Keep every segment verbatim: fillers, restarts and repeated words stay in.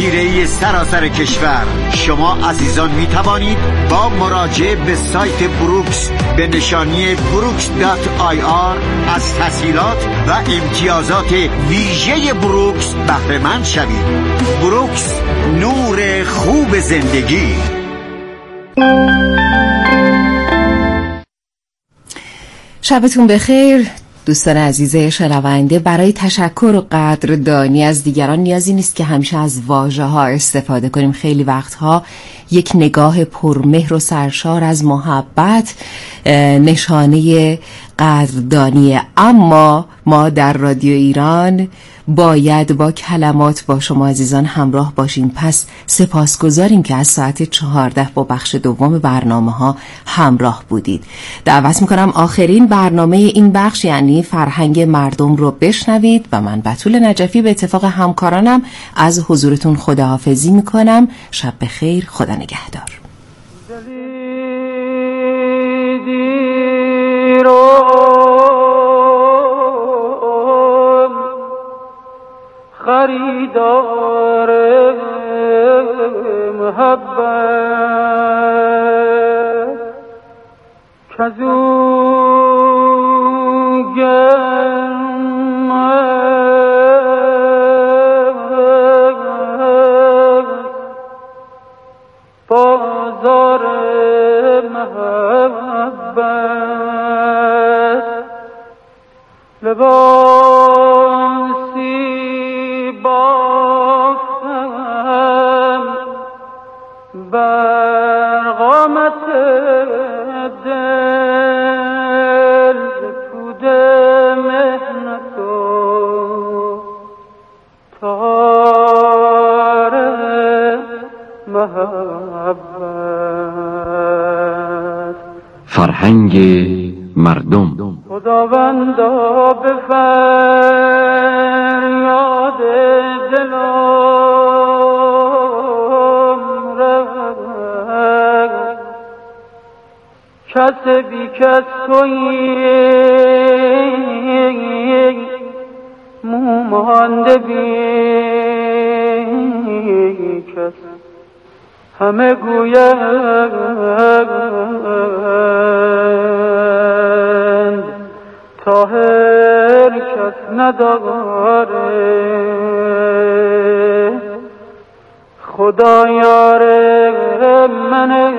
جزیره سراسر کشور. شما عزیزان می توانید با مراجعه به سایت بروکس به نشانی بروکس دات آی آر از تسهیلات و امتیازات ویژه بروکس بهره مند شوید. بروکس، نور خوب زندگی. شبتون بخیر دوستان عزیز شنونده. برای تشکر و قدردانی از دیگران نیازی نیست که همیشه از واژه ها استفاده کنیم. خیلی وقتها یک نگاه پرمهر و سرشار از محبت نشانه قدردانیه. اما ما در رادیو ایران باید با کلمات با شما عزیزان همراه باشیم. پس سپاسگزاریم که از ساعت چهارده با بخش دوم برنامه ها همراه بودید. دعوت میکنم آخرین برنامه این بخش یعنی فرهنگ مردم رو بشنوید و من بتول نجفی به اتفاق همکارانم از حضورتون خداحافظی میکنم. شب بخیر، خدا نگهدار. خریدار محبت کزو گرم بازار محبت لباسی بافتم بر قامت دل پود مهنت و تار محبت. فرهنگ مردم. خداوندا به فریاد دلم رفت کس بی کس تویی مومانده بی کس همه گویند طاهر کس نداره خدا یار منه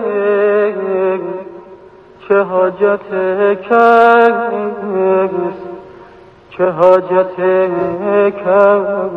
چه حاجت کس چه حاجت کس.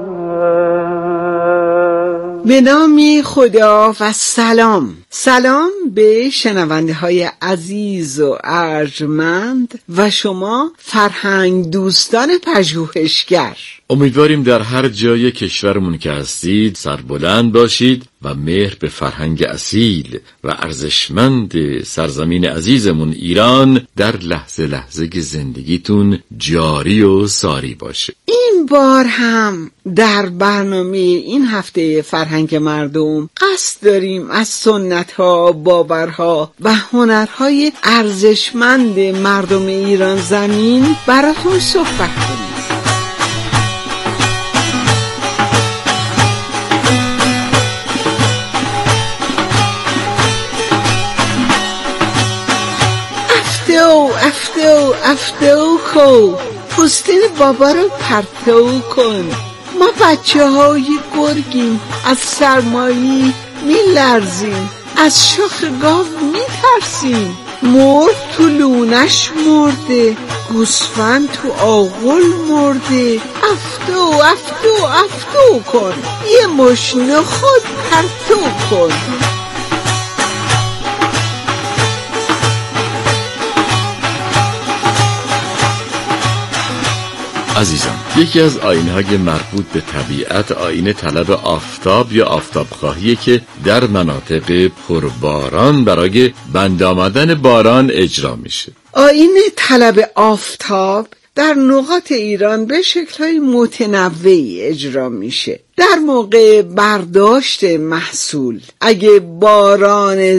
به نام خدا و سلام. سلام به شنونده های عزیز و ارجمند و شما فرهنگ دوستان پژوهشگر. امیدواریم در هر جای کشورمون که هستید سربلند باشید و مهر به فرهنگ اصیل و ارزشمند سرزمین عزیزمون ایران در لحظه لحظه زندگیتون جاری و ساری باشه. این بار هم در برنامه این هفته فرهنگ مردم قصد داریم از سنت‌ها، باورها و هنرهای ارزشمند مردم ایران زمین براتون صحبت کنیم. افتو افتو افتو خو پوستین بابا رو پرتو کن. ما بچه های گرگیم، از سرمایی می لرزیم، از شاخ گاو می ترسیم. مرد تو لونش مرده، گوسفند تو آغل مرده. افتو افتو افتو کن، یه مش نخود پرتو کن. عزیزان، یکی از آیین‌های مربوط به طبیعت آیین طلب آفتاب یا آفتابخواهیه که در مناطق پرباران برای بند آمدن باران اجرا میشه. آیین طلب آفتاب در نقاط ایران به شکل‌های متنوعی اجرا میشه. در موقع برداشت محصول اگه باران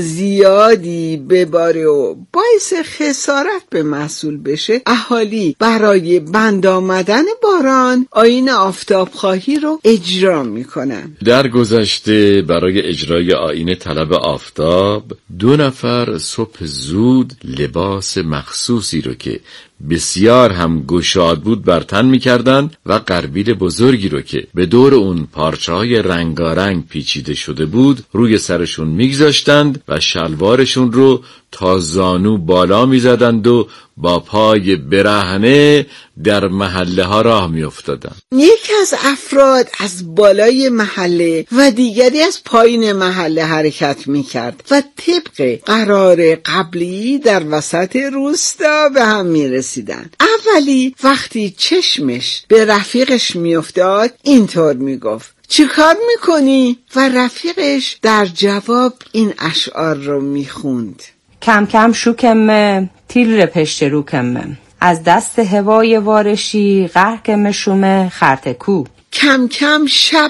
زیادی بباره و باعث خسارت به محصول بشه، اهالی برای بند آمدن باران آیین آفتاب خواهی رو اجرا میکنن. در گذشته برای اجرای آیین طلب آفتاب دو نفر صبح زود لباس مخصوصی رو که بسیار هم گشاد بود بر تن می‌کردند و قربیل بزرگی رو که به دور اون پارچه‌های رنگارنگ پیچیده شده بود روی سرشون می‌گذاشتند و شلوارشون رو تا زانو بالا می‌زدند و با پای برهنه در محله ها راه می‌افتادند. یکی از افراد از بالای محله و دیگری از پایین محله حرکت می‌کرد و طبق قرار قبلی در وسط روستا به هم می‌رسیدند. اولی وقتی چشمش به رفیقش می‌افتاد اینطور می‌گفت: چی کار می‌کنی؟ و رفیقش در جواب این اشعار رو می‌خوند: کم کم شوکم تیر پشت روکم، از دست هوای وارشی غرق مشوم خرتکو. کم کم شب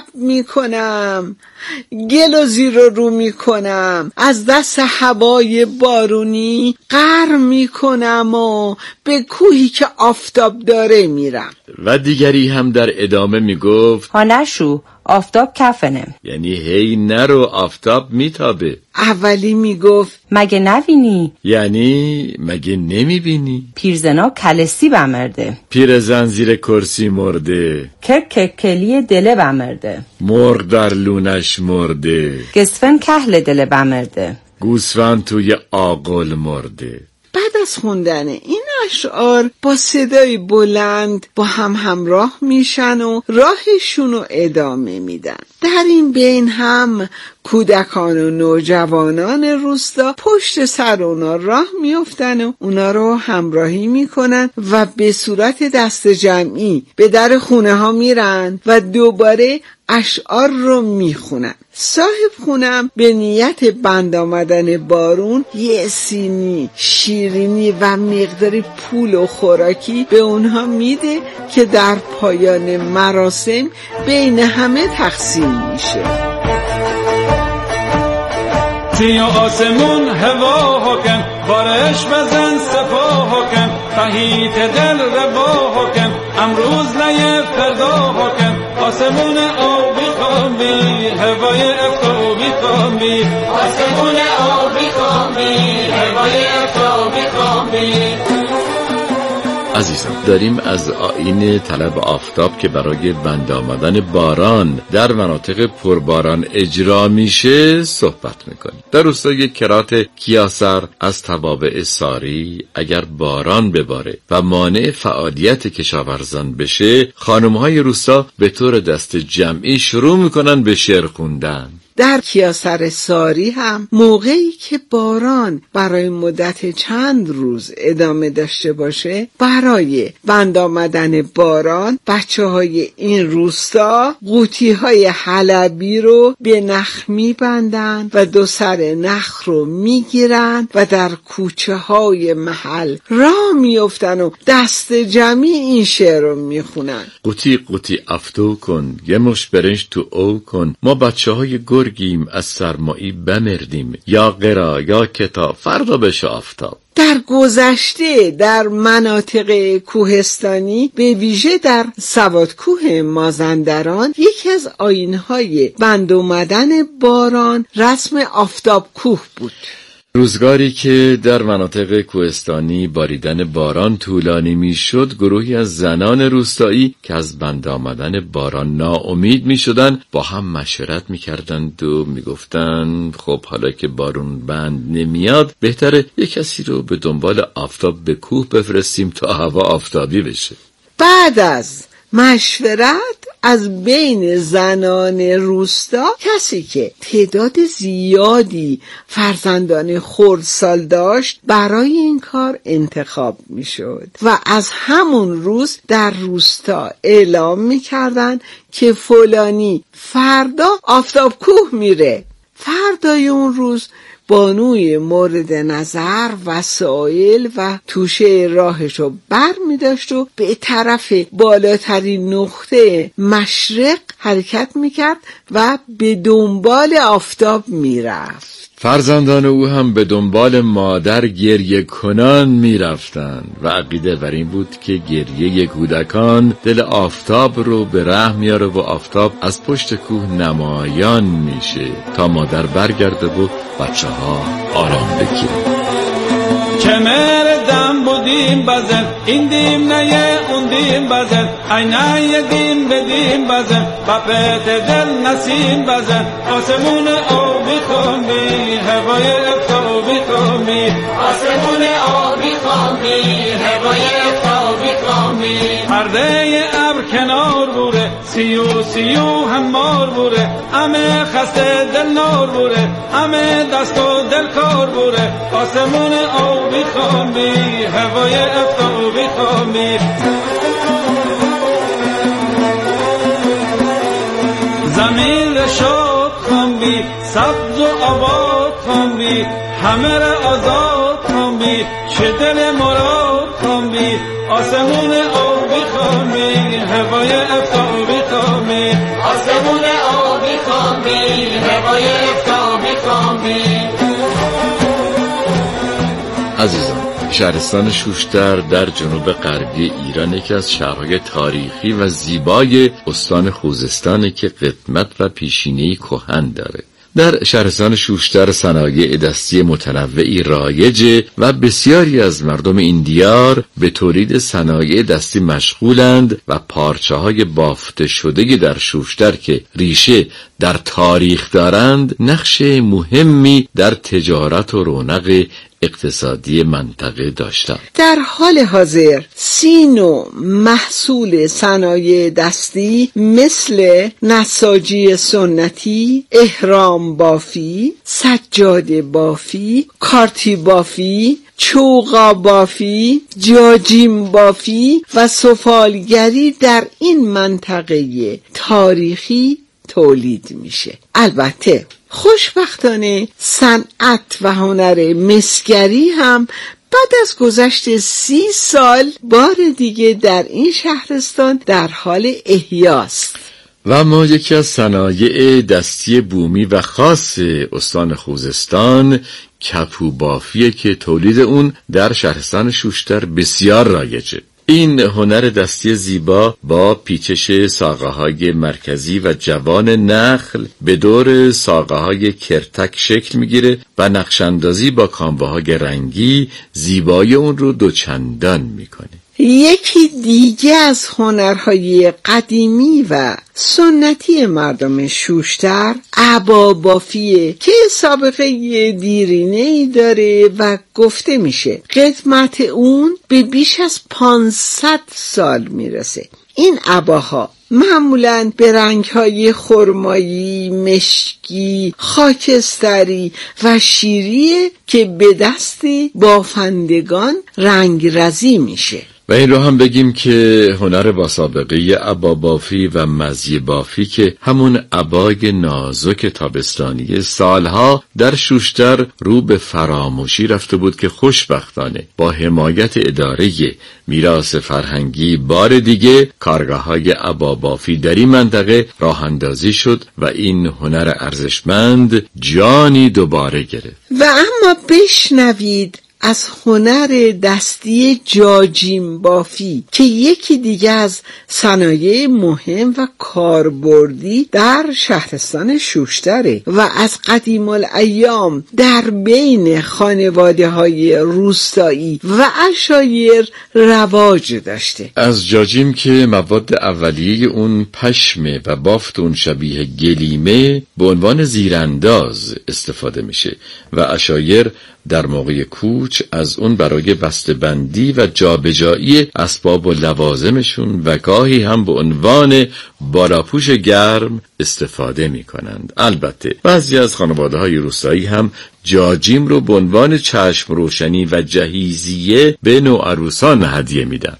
میکنم، گل و زیر و رو میکنم، از دست هوای بارونی غر میکنم و به کوهی که آفتاب داره میرم. و دیگری هم در ادامه میگفت: ها نشو، آفتاب کفنه. یعنی هی نرو، آفتاب میتابه. اولی میگفت: مگه نبینی؟ یعنی مگه نمیبینی؟ پیرزنا کلسی بمرده، پیرزن زیر کرسی مرده، کرک کلی دله بمرده، مرغ در لونش مرده، گسفن کهل دله بمرده، گوسفند توی آغل مرده. بعد از خوندن این اشعار با صدای بلند با هم همراه میشن و راهشون رو ادامه میدن. در این بین هم کودکان و نوجوانان روستا پشت سر اونا راه میافتن و اونا رو همراهی میکنن و به صورت دست جمعی به در خونه ها میرن و دوباره اشعار رو میخونن. صاحب خونم به نیت بند آمدن بارون یه سینی شیرینی و مقداری پول و خوراکی به اونها میده که در پایان مراسم بین همه تقسیم میشه. توی آسمون هوا حاکم، بارش بزن صفا حاکم، تحیط دل روا حاکم، امروز لیه فردا حاکم، آسمون آبی خامی، هوای افتابی خامی، آسمون آبی خامی، هوای افتابی خامی. عزیزان، داریم از آیین طلب آفتاب که برای بند آمدن باران در مناطق پرباران اجرا میشه صحبت میکنیم. در روستای کرات کیاسر از توابع ساری اگر باران بباره و مانع فعالیت کشاورزان بشه، خانمهای روستا به طور دست جمعی شروع میکنن به شعر خوندن. در کیاسر ساری هم موقعی که باران برای مدت چند روز ادامه داشته باشه، برای بند آمدن باران بچه های این روستا قوطی های حلبی رو به نخ میبندن و دو سر نخ رو میگیرن و در کوچه های محل راه میافتن و دست جمعی این شعر رو میخونن: قوطی قوطی افتو کن، یه مش برنج تو او کن، ما بچه های گرگیم از سرمایی بمردیم، یا قرا یا کتاب فردا بشه آفتاب. در گذشته در مناطق کوهستانی به ویژه در سوادکوه مازندران یکی از آیین‌های بند آمدن باران رسم آفتاب کوه بود. روزگاری که در مناطق کوهستانی باریدن باران طولانی میشد، گروهی از زنان روستایی که از بند آمدن باران ناامید میشدن با هم مشورت میکردند و میگفتند خب حالا که بارون بند نمیاد، بهتره یک کسی رو به دنبال آفتاب به کوه بفرستیم تا هوا آفتابی بشه. بعد از مشورت از بین زنان روستا کسی که تعداد زیادی فرزندان خردسال داشت برای این کار انتخاب می شد و از همون روز در روستا اعلام می کردن که فلانی فردا آفتاب کوه میره. فردای اون روز بانوی مورد نظر وسایل و توشه راهشو بر می داشت و به طرف بالاترین نقطه مشرق حرکت می کرد و به دنبال آفتاب می رفت. فرزندان او هم به دنبال مادر گریه کنان می رفتن و عقیده بر این بود که گریه کودکان دل آفتاب رو به رحم میاره و آفتاب از پشت کوه نمایان میشه تا مادر برگرده و بچه ها آرام بگیره. چه مردم بودیم بزن این دیم نه اون دیم بزن اینه یدیم بدیم بزن با پیت دل نسیم بزن آسمون آبی خامی هوای افتابی خامی آسمون آبی خامی هوای افتابی خامی پرده ابر کنار بوره سیو سیو همار بوره همه خسته دل نار بوره همه دست و دل کار بوره آسمون آبی خامی هوای افتابی خامی زمین شاد خامی سبز و آباد خامی همه را آزاد خامی چه دل مراد خامی آسمون آبی خامی هوای افتابی خامی آسمون آبی خامی هوای افتابی خامی. عزیزان، شهرستان شوشتر در جنوب غربی ایران یکی از شهرهای تاریخی و زیبای استان خوزستانی که قدمت و پیشینه‌ای کهن داره. در شهرستان شوشتر صنایع دستی متنوعی رایجه و بسیاری از مردم این دیار به تولید صنایع دستی مشغولند و پارچه‌های بافته شده در شوشتر که ریشه در تاریخ دارند نقش مهمی در تجارت و رونق اقتصادی منطقه داشتند. در حال حاضر سی نوع محصول صنایع دستی مثل نساجی سنتی، احرام بافی، سجاده بافی، کارتی بافی، چوغا بافی، جاجیم بافی و سفالگری در این منطقه تاریخی تولید میشه. البته خوشبختانه صنعت و هنر مسگری هم بعد از گذشت سی سال بار دیگه در این شهرستان در حال احیاست. و اما یکی از صنایع دستی بومی و خاص استان خوزستان کپو بافیه که تولید اون در شهرستان شوشتر بسیار رایجه. این هنر دستی زیبا با پیچش ساقه‌های مرکزی و جوان نخل به دور ساقه‌های کرتک شکل میگیره و نقش‌اندازی با کاموه‌های رنگی زیبایی اون رو دوچندان میکنه. یکی دیگه از هنرهای قدیمی و سنتی مردم شوشتر عبا بافیه که سابقه دیرینه‌ای داره و گفته میشه قدمت اون به بیش از پانصد سال میرسه. این عباها معمولاً به رنگ‌های خرمایی، مشکی، خاکستری و شیریه که به دست بافندگان رنگرزی میشه. و این رو هم بگیم که هنر با سابقه عبا بافی و مزی بافی که همون عبای نازک تابستانی سالها در شوشتر رو به فراموشی رفته بود که خوشبختانه با حمایت اداره میراث فرهنگی بار دیگه کارگاه‌های عبا بافی در این منطقه راه اندازی شد و این هنر ارزشمند جانی دوباره گرفت. و اما بشنوید از هنر دستی جاجیم بافی که یکی دیگه از صنایع مهم و کاربردی در شهرستان شوشتره و از قدیم الایام در بین خانواده های روستایی و عشایر رواج داشته. از جاجیم که مواد اولیه اون پشمه و بافت اون شبیه گلیمه به عنوان زیرانداز استفاده میشه و عشایر در موقع کوچ از اون برای بسته‌بندی و جابجایی اسباب و لوازمشون و گاهی هم به عنوان بالاپوش گرم استفاده می کنند. البته بعضی از خانواده‌های روستایی هم جاجیم رو به عنوان چشم روشنی و جهیزیه به نوعروسان هدیه میدن.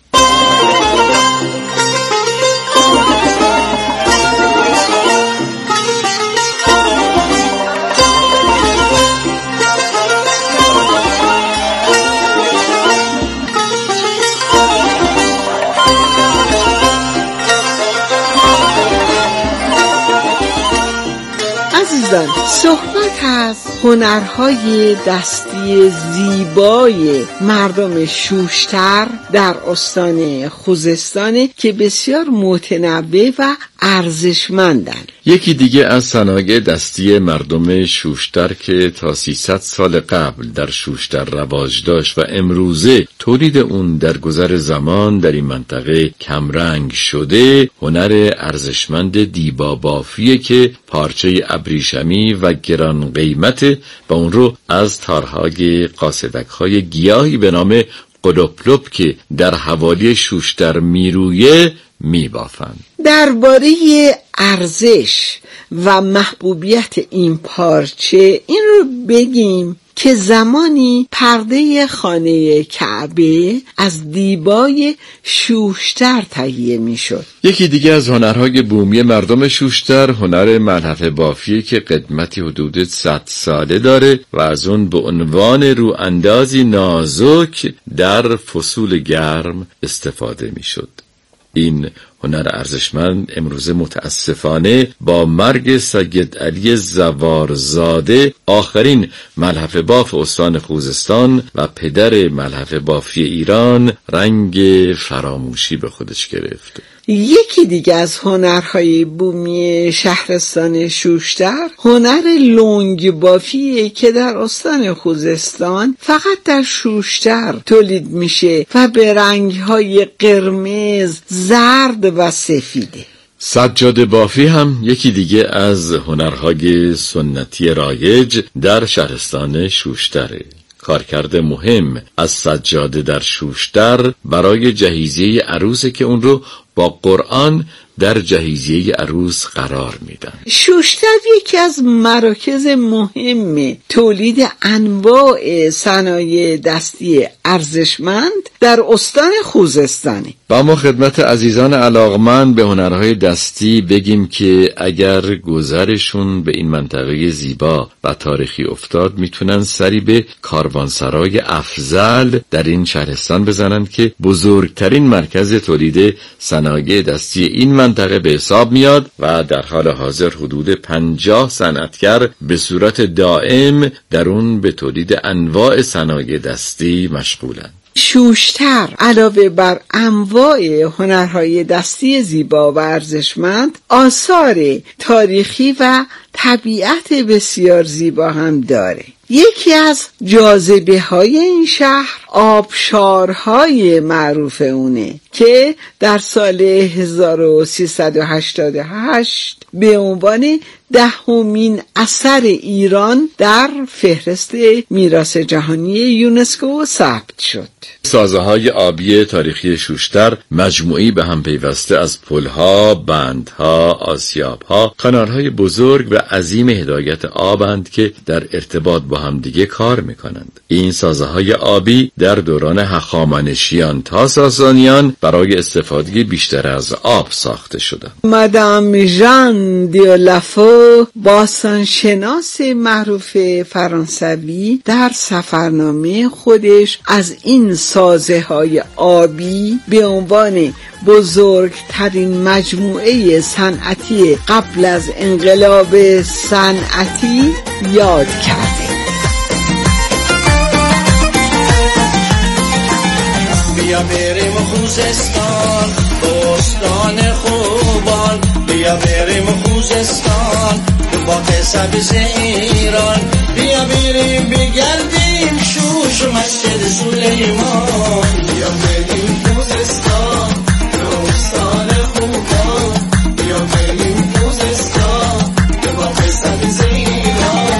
عزیزان، صحبت از هنرهای دستی زیبای مردم شوشتر در استان خوزستان که بسیار متنوع و ارزشمندند. یکی دیگه از صنایع دستی مردم شوشتر که تا سیصد سال قبل در شوشتر رواج داشت و امروزه تولید اون در گذر زمان در این منطقه کمرنگ شده، هنر ارزشمند دیبا بافیه که پارچه ابریشمی و گران قیمت و اون رو از تارهای قاصدک‌های گیاهی به نام قلوپلوپ که در حوالی شوشتر میرویه میبافند. درباره ارزش و محبوبیت این پارچه این رو بگیم که زمانی پرده خانه کعبه از دیبای شوشتر تهیه میشد. یکی دیگه از هنرهای بومی مردم شوشتر هنر ملحف بافی که قدمتی حدود صد ساله داره و از اون به عنوان رو اندازی نازک در فصول گرم استفاده میشد. این هنر ارزشمند امروزه متاسفانه با مرگ سید علی زوارزاده، آخرین ملحف باف استان خوزستان و پدر ملحف بافی ایران، رنگ فراموشی به خودش گرفت. یکی دیگه از هنرهای بومی شهرستان شوشتر هنر لنگ بافیه که در استان خوزستان فقط در شوشتر تولید میشه و به رنگهای قرمز، زرد و سفیده. سجاده بافی هم یکی دیگه از هنرهای سنتی رایج در شهرستان شوشتره. کارکرد مهم از سجاده در شوشتر برای جهیزیه عروسه که اون رو با قرآن در جهیزیه عروس قرار میدن. شوشتر یکی از مراکز مهم تولید انواع صنایع دستی ارزشمند در استان خوزستانی. با ما خدمت عزیزان علاقمند به هنرهای دستی بگیم که اگر گذرشون به این منطقه زیبا و تاریخی افتاد میتونن سری به کاروانسرای افضل در این شهرستان بزنن که بزرگترین مرکز تولید صنایع دستی این منطقه به حساب میاد و در حال حاضر حدود پنجاه صنعتگر به صورت دائم در اون به تولید انواع صنایع دستی مشغولن. شوشتر علاوه بر انواع هنرهای دستی زیبا و ارزشمند، آثار تاریخی و طبیعت بسیار زیبا هم داره. یکی از جاذبه های این شهر آبشارهای معروف اونه که در سال هزار و سیصد و هشتاد و هشت به عنوان دهمین اثر ایران در فهرست میراث جهانی یونسکو ثبت شد. سازه‌های آبی تاریخی شوشتر مجموعی به هم پیوسته از پل‌ها، بندها، آسیاب‌ها، کانال‌های بزرگ و عظیم هدایت آبند که در ارتباط با هم دیگه کار می‌کنند. این سازه‌های آبی در دوران هخامنشیان تا ساسانیان برای استفاده بیشتر از آب ساخته شدند. مادام ژان دیولافو، باستانشناس معروف فرانسوی، در سفرنامه خودش از این سازه‌های آبی به عنوان بزرگترین مجموعه صنعتی قبل از انقلاب صنعتی یاد کرده. بیا بریم خوزستان، بستان خوبان، بیا بریم خوزستان، باغ سبز ایران، بیا بریم بگردیم شوش و مسجد سلیمان، بیا بریم خوزستان، بستان خوبان، بیا بریم خوزستان، باغ سبز ایران،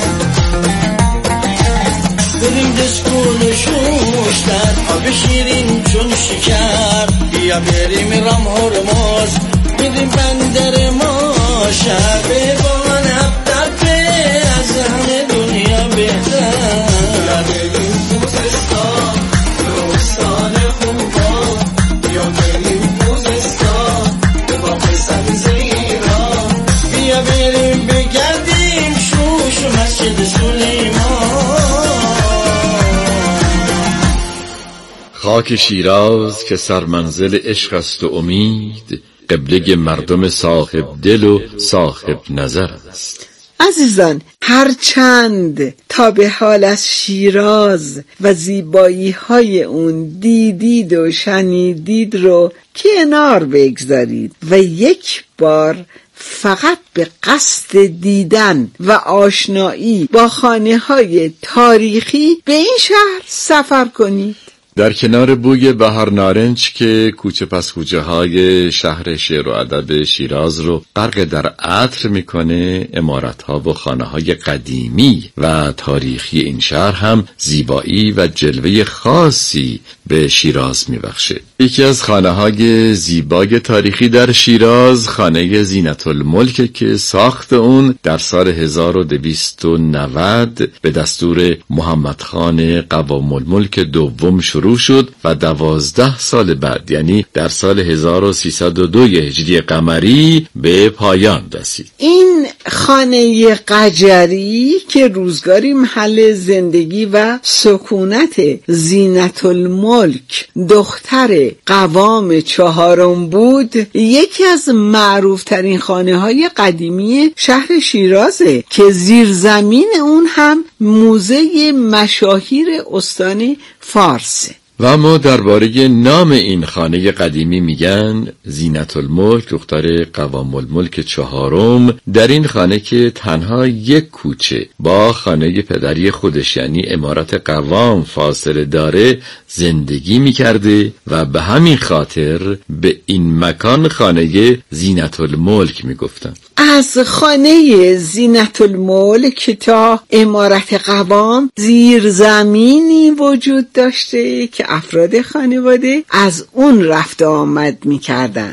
بریم دستگل شوشتر، آب شیرین چون شکر، بیا بریم رام هرمز، بریم بندر ما، شب بان هفتر از همه دنیا بهتر، بیا بریم خوزستان، بستان خوبان، بیا بریم خوزستان، باغ سبز ایران، بیا بریم بگردیم شوش و مسجد سلیمان. خاک شیراز که سرمنزل عشق است و امید، قبله مردم صاحب دل و صاحب نظر است. عزیزان، هرچند تا به حال از شیراز و زیبایی های اون دیدید و شنیدید رو کنار بگذارید و یک بار فقط به قصد دیدن و آشنایی با خانه های تاریخی به این شهر سفر کنید. در کنار بوی بهار نارنج که کوچه پس کوچه های شهر شعر و ادب شیراز رو غرق در عطر میکنه، عمارت ها و خانه های قدیمی و تاریخی این شهر هم زیبایی و جلوه خاصی به شیراز میبخشه. یکی از خانه های زیبای تاریخی در شیراز خانه زینت الملک که ساخت اون در سال هزار و دویست و نود به دستور محمد خان قوام الملک دوم شروع شد و دوازده سال بعد، یعنی در سال هزار و سیصد و دو هجری قمری به پایان رسید. این خانه قجری که روزگاری محل زندگی و سکونت زینت الملک دختر قوام چهارم بود، یکی از معروف ترین خانه های قدیمی شهر شیرازه که زیرزمین اون هم موزه مشاهیر استان فارسه. و اما درباره نام این خانه قدیمی میگن زینت الملک دختر قوام الملک چهارم. در این خانه که تنها یک کوچه با خانه پدری خودش یعنی عمارت قوام فاصله داره زندگی میکرده و به همین خاطر به این مکان خانه زینت الملک میگفتن. از خانه زینت الملک تا عمارت قوام زیرزمینی وجود داشته که افراد خانواده از اون رفت آمد میکردن.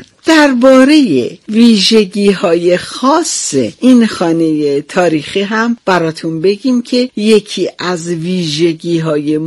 درباره ویژگی های خاص این خانه تاریخی هم براتون بگیم که یکی از ویژگی های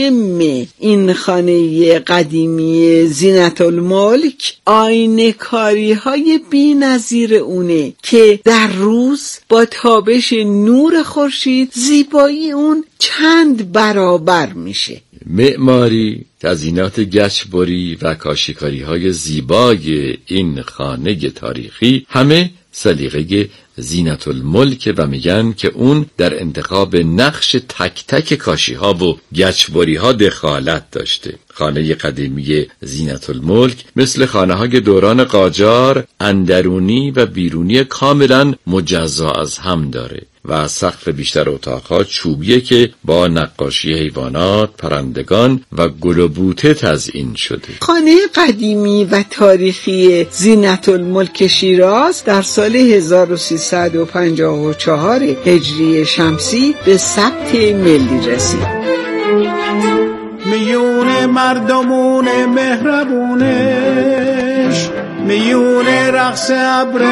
مهم این خانه قدیمی زینت الملک آینه کاری های بی نظیر اونه که در روز با تابش نور خورشید زیبایی اون چند برابر میشه. معماری، تزیینات گچبری و کاشیکاری های زیبای این خانه تاریخی همه سلیقه زینت الملک و میگن که اون در انتخاب نقش تک تک کاشی ها و گچبری ها دخالت داشته. خانه قدیمی زینت الملک مثل خانه های دوران قاجار اندرونی و بیرونی کاملا مجزا از هم داره و سقف بیشتر اتاقها چوبیه که با نقاشی حیوانات، پرندگان و گل و بوته تزیین شده. خانه قدیمی و تاریخی زینت الملک شیراز در سال هزار و سیصد و پنجاه و چهار هجری شمسی به ثبت ملی رسید. میون مردمون مهربونش، میون رقص ابر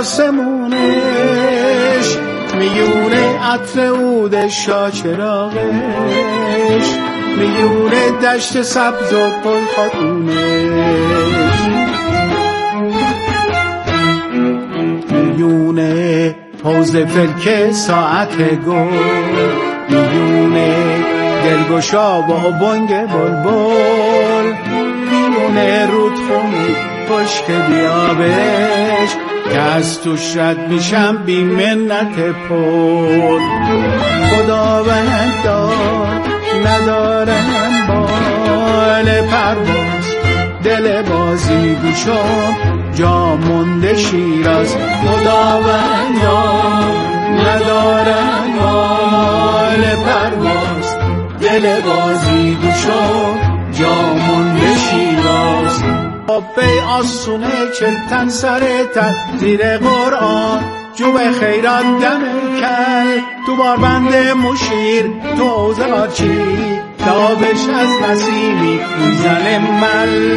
آسمونش، میون عطر عود شاچراغش، میون دشت سبز و پل خاتونش، میون پوز فلک ساعت گل، میون دلگشا و بانگ بلبل، میون رودخونه پشت بیابش که از توش رد میشم بی منت پل. خداوند داد ندارم بال پرواز، دل بازی گوشم جا مونده شیراز. خداوند داد ندارم بال پرواز، دل بازی گوشم جا مونده شیراز. بی آسونه چلتن سر تن زیر قرآن، جوب خیرات دم کل تو باربند مشیر، تو حوزه قارچی تابش از نسیمی میزن مل.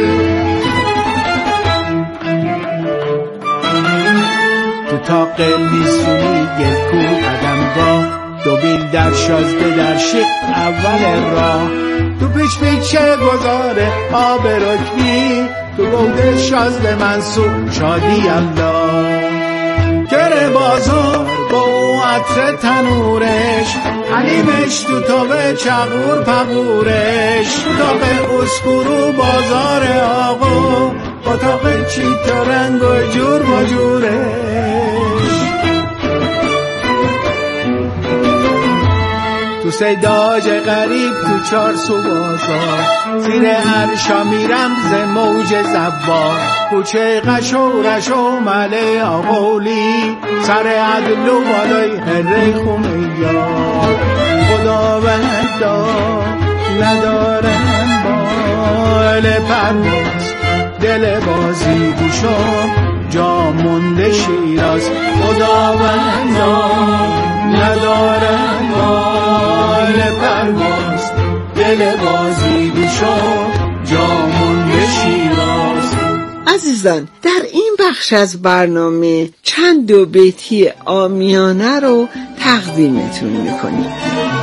تو تاق لیسونی گل کو قدم با، دو بیل در شازده در شق اول راه، تو پیش پیچه گذاره آب رکنی، تو گوده شازده منصور شادی الله. گره بازار با او عطر تنورش، حلیمش تو تاقه چغور پغورش، تاقه اسکورو بازار آقا، با تاقه چیت رنگ و جور با جورش. تو سیداج غریب تو چار سو بازار، زیر عرشا میرم ز موج زبار، کوچه قشورش و مله آقولی، سر عدل و بالای هره خونه یار. خداوند دار ندارم بال پرواز، دل بازی گوشم جا مونده شیراز. خداوند ندارم بال پرواز، دل بازی گوشم جا مونده شیراز. عزیزان، در این بخش از برنامه چند دو بیتی عامیانه رو تقدیمتون میکنیم.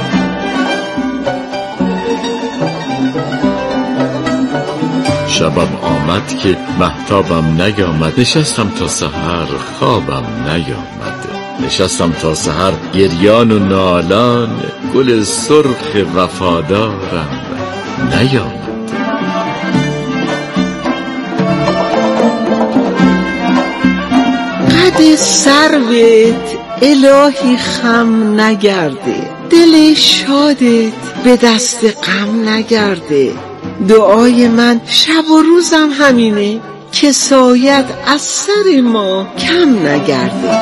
شبم آمد که مهتابم نیامد، نشستم تا سحر خوابم نیامد. نشستم تا سحر گریان و نالان، گل سرخ وفادارم نیامد. قد سروت الهی خم نگرده، دل شادت به دست غم نگرده. دعای من شب و روزم همینه که سایت از سر ما کم نگرده.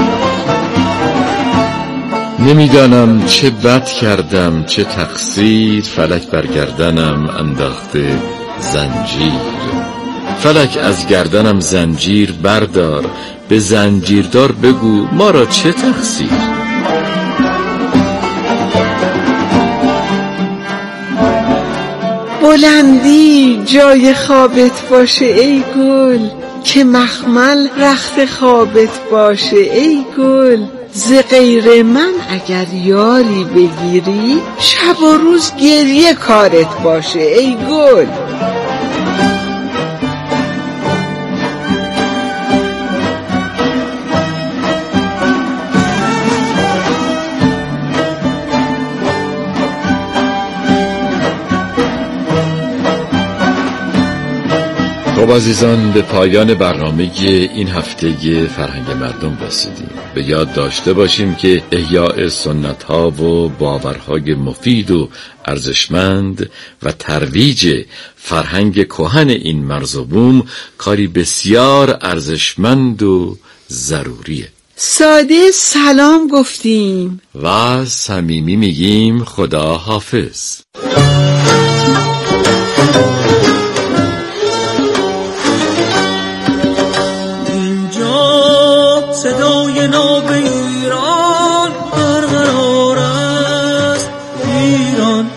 نمیدانم چه بد کردم چه تقصیر، فلک بر گردنم انداخته زنجیر. فلک از گردنم زنجیر بردار، به زنجیردار بگو ما را چه تقصیر. بلندی جای خوابت باشه ای گل، که مخمل رخت خوابت باشه ای گل. ز غیر من اگر یاری بگیری، شب و روز گریه کارت باشه ای گل. خب عزیزان، به پایان برنامه این هفته فرهنگ مردم رسیدیم. به یاد داشته باشیم که احیاء سنت ها و باورهای مفید و ارزشمند و ترویج فرهنگ کهن این مرز و بوم کاری بسیار ارزشمند و ضروریه. ساده سلام گفتیم و صمیمی میگیم خدا حافظ. صدای ناب ایران برقرار است، ایران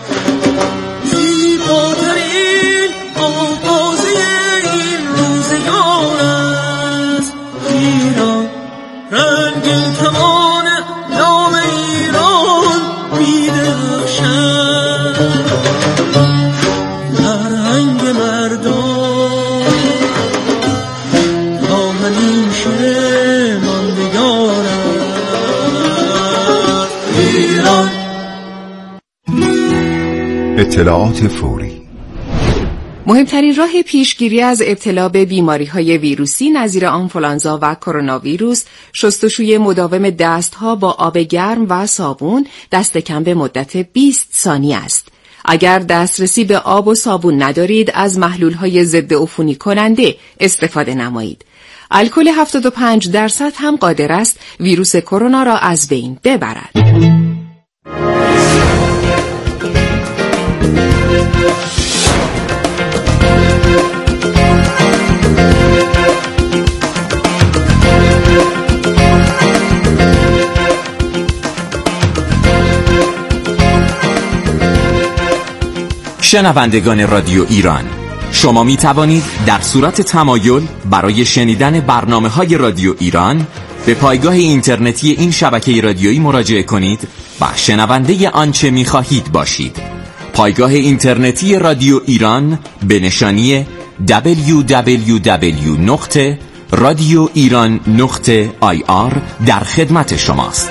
زیباترین آغازی این روزگار است. ایران رنگین کمان نام ایران می‌درخشد در رنگ مردم تا همیشه اطلاعات فوری. مهمترین راه پیشگیری از ابتلا به بیماری‌های ویروسی نظیر آنفولانزا و کرونا ویروس، شستشوی مداوم دست‌ها با آب گرم و صابون دست کم به مدت بیست ثانیه است. اگر دسترسی به آب و صابون ندارید، از محلول‌های ضد عفونی کننده استفاده نمایید. الکل هفتاد و پنج درصد هم قادر است ویروس کرونا را از بین ببرد. شنوندگان رادیو ایران، شما می توانید در صورت تمایل برای شنیدن برنامه‌های رادیو ایران به پایگاه اینترنتی این شبکه رادیویی مراجعه کنید و شنونده آنچه می خواهید باشید. پایگاه اینترنتی رادیو ایران به نشانی دبلیو دبلیو دبلیو نقطه رادیو ایران نقطه آی آر در خدمت شماست.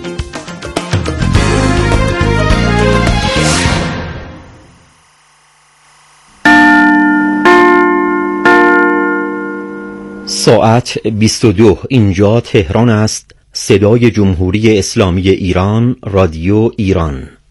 ساعت بیست و دو، اینجا تهران است. صدای جمهوری اسلامی ایران، رادیو ایران.